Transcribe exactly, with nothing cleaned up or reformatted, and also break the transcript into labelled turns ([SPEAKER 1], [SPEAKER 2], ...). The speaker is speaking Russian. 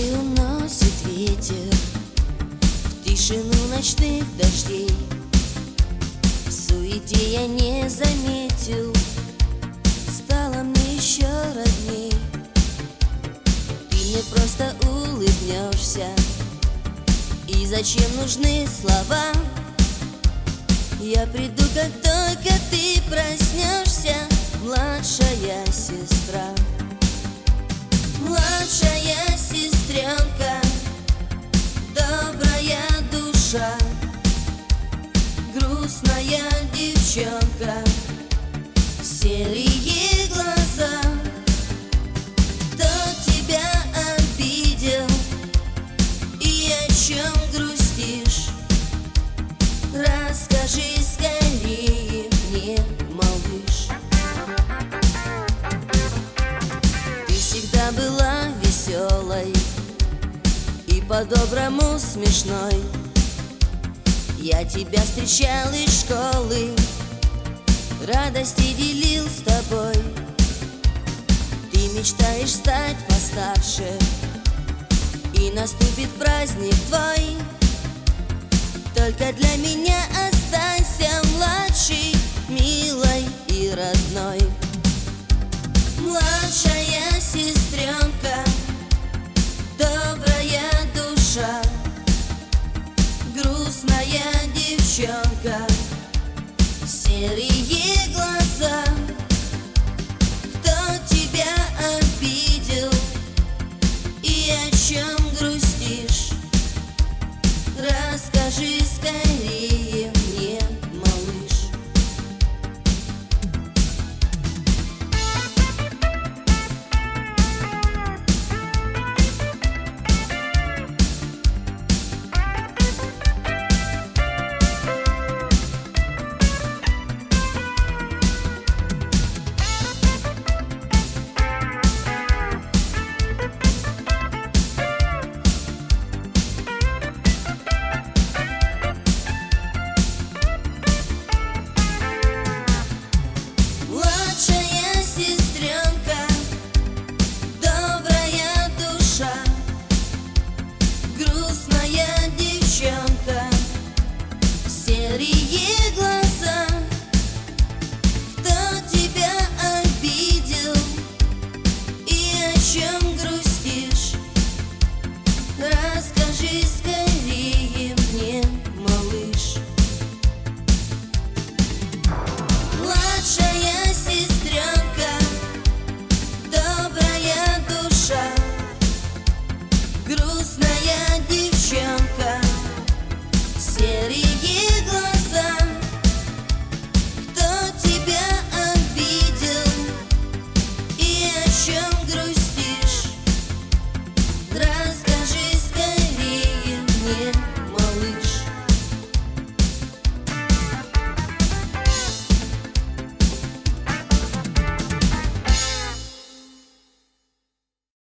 [SPEAKER 1] Годы уносит ветер в тишину ночных дождей. В суете я не заметил, стало мне еще родней. Ты мне просто улыбнешься, и зачем нужны слова? Я приду, как только ты проснешься, младшая сестра. Младшая сестренка, добрая душа, грустная девчонка, серые глаза. Кто тебя обидел и о чем грустишь? Расскажи скорее мне, малыш. Ты всегда была веселой и по-доброму смешной. Я тебя встречал из школы, радости делил с тобой. Ты мечтаешь стать постарше, и наступит праздник твой. Только для меня останься младшей, милой и родной. Младшая сестренка, добрая душа, грустная девчонка, серые глаза. Кто тебя обидел и о чем